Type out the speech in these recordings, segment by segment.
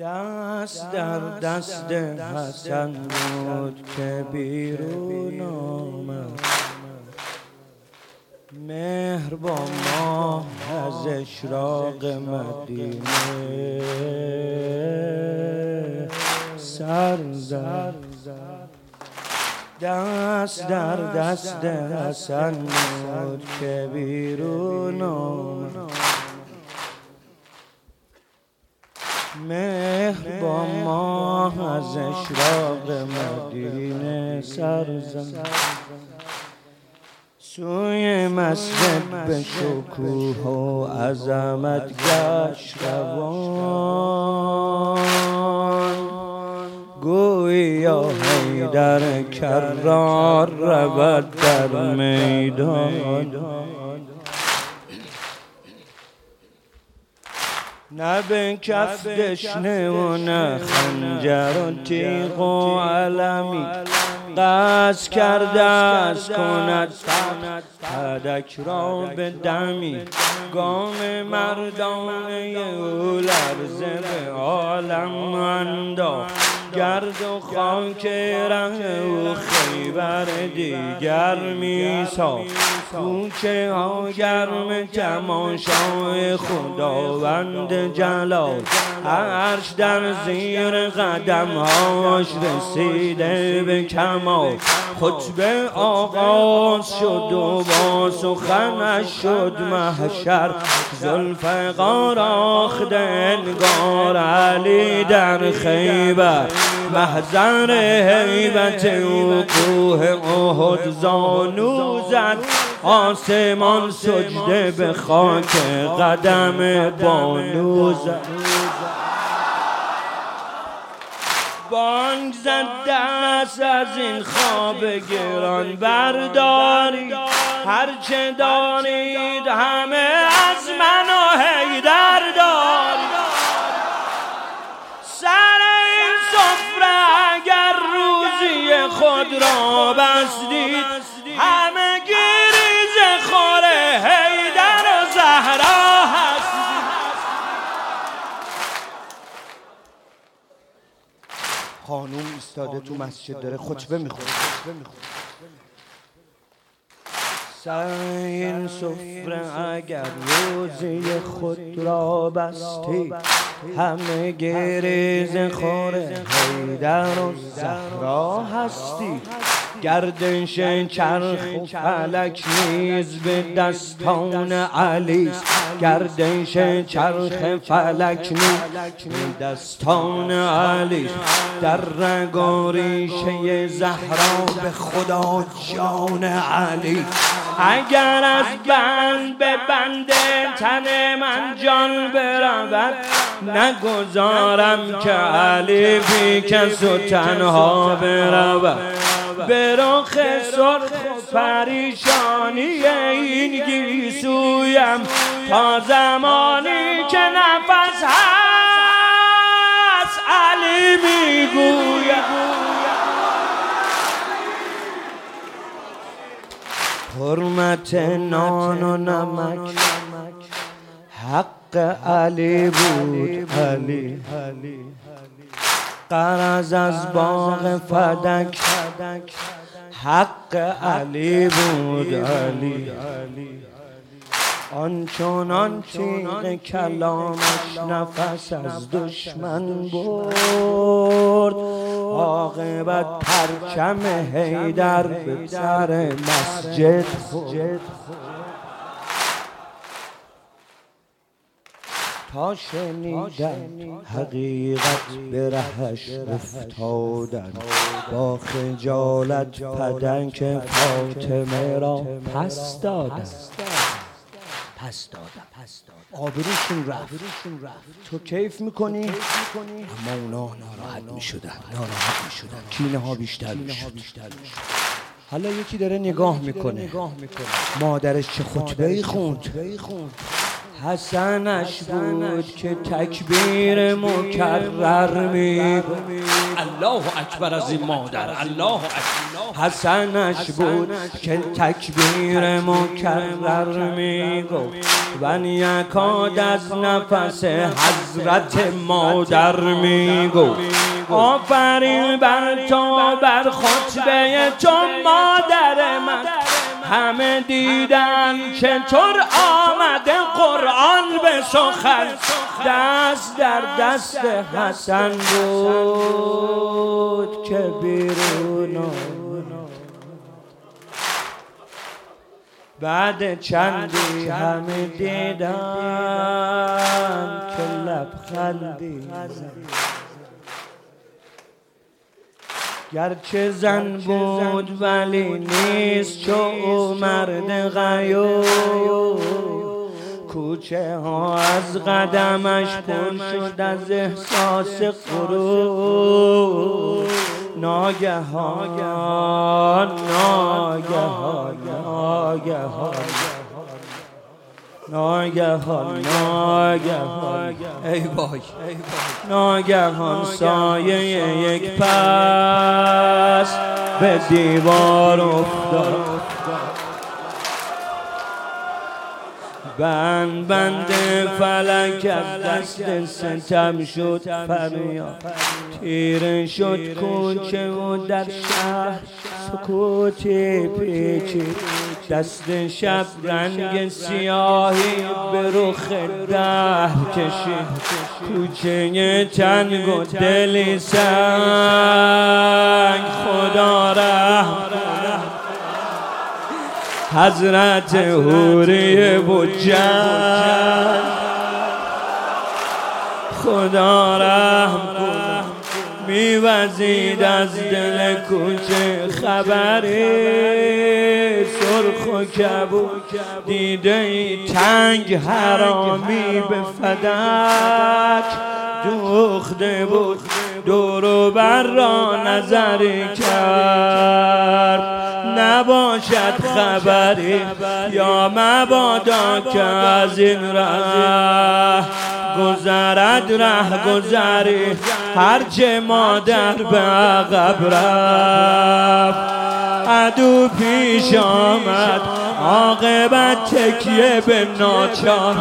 دست در دست حسن بود که بیرون آمد، مهر با ماه از اشراق مدینه سر زد. دست در دست حسن بود که بیرون آمد، مهر با ماه از اشراق مدینه سر زد. سوی مسجد به شکوه و عظمت گشت روان، گویا حیدر کرار رود در میدان. نه به کف دشنه و نه خنجر و تیغ و علمی، قصد کرده است کند فدک را به دمی. گام مردانه او لرزه به عالم انداخت، گرد و خاک ره او خیبر دیگر می ساخت. کوچه ها گرم تماشای خداوند جلال، عرش در زیر قدم هاش رسیده به کمال. خطبه آغاز شد و با سخنش شد محشر، ذوالفقار آخد انگار علی در خیبر. محضر هیبت او کوه احد زانو زد، آسمان سجده به خاک قدم بانو زد. بانگ زد دست از این خواب گران برداری، هرچه دارید همه از من و حیدر دارید. سر این سفره اگر روزی خود را بستید، همه گریز خور حیدر و زهرا هستید. خانوم ایستاده تو مسجد داره خطبه میخوره. سر این سفره اگر روزی خود را بستی، همه گریز خور حیدر و زهرا هستی. گردش چرخ و فلک نیز به دستان علی، گردش چرخ فلک نیز به دستان علی. در رگ و ریشه زهرا به خدا جان علی. اگر از بند به بند تن من جان برود، نگذارم که علی بی کس و تنها برود. به رخ سرخ و پریشانی این گیسویم، تا زمانی که نفس هست علی میگویم. حرمت نان و نمک حق علی بود علی. قرض از باغ فدک حق علی بود علی. آنچنان تیغ کلامش نفس از دشمن برد، عاقبت پرچم حیدر به سر مسجد خورد. تا شنیدن حقیقت به رهش افتادن، با خجالت پدنگ فاطمه را پس دادن. آبروشون رفت. تو کیف میکنی؟ اما اونا ناراحت میشدن. کینه ها بیشتر میشد. حالا یکی داره نگاه میکنه، مادرش چه خطبه‌ای خوند، حسنش بود که تکبیر مکرر میگفت. الله اکبر از این مادر، الله اکبر. حسنش بود که تکبیر مکرر میگفت و یکاد از نفس حضرت مادر میگفت آفرین بر تو بر خطبه تو مادر من. همه دیدن چطور آمده قرآن به سخن، دست در دست حسن بود که بیرون آمد. بعد چندی همه دیدن که لبخندی زد. گرچه زن بود ولی نیست چو او مرد غیور. کوچه ها از قدمش پر شد از احساس غرور. ناگهان ناگهان ناگهان ناگهان ای وای ناگهان سایه یک پس به دیوار افتاد. بند فلک از دست ستم شد فریاد. تیره شد کوچه و در شهر سکوتی پیچید. دست شب رنگ سیاهی به رخ دهر کشید. کوچه تنگ و دلی سنگ خدا رحم حضرت حوری بجن خدا رحم کن. میوزید از دل کوچه خبری سرخ و کبود. دیده ای تنگ حرامی به فدک دوخته بود. دور و بر را نظری کرد نباشد خبری یا مبادا که از این ره گذرد ره گذری. هرچه مادر به عقب رفت عدو پیش آمد عاقبت تکیه به ناچار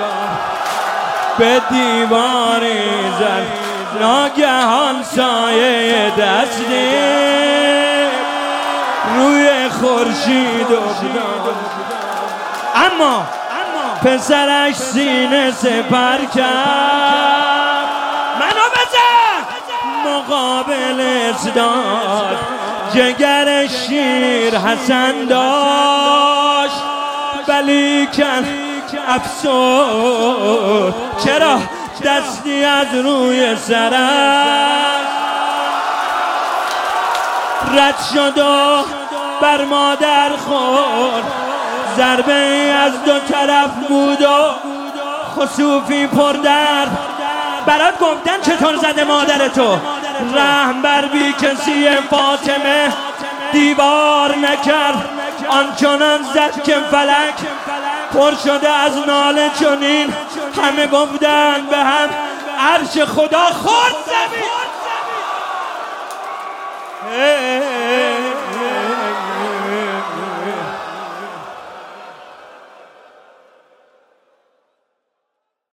به دیواری زد. ناگهان سایه دستی روی خورشید افتاد. اما پسرش سینه سپر کرد. منو بزن مقابلت داد. جگر شیر حسن داشت ولیکن افسوس چرا دستی از روی سرش رد شد و بر مادر خورد. ضربه ای از دو طرف بود و خسوفی پر درد. برات گفتن چطور زده مادر تو. رحم بر بی کسی فاطمه دیوار نکرد. آنچنان زد که فلک پر شده از ناله چنین. همه گفتن به هم عرش خدا خورد زمین.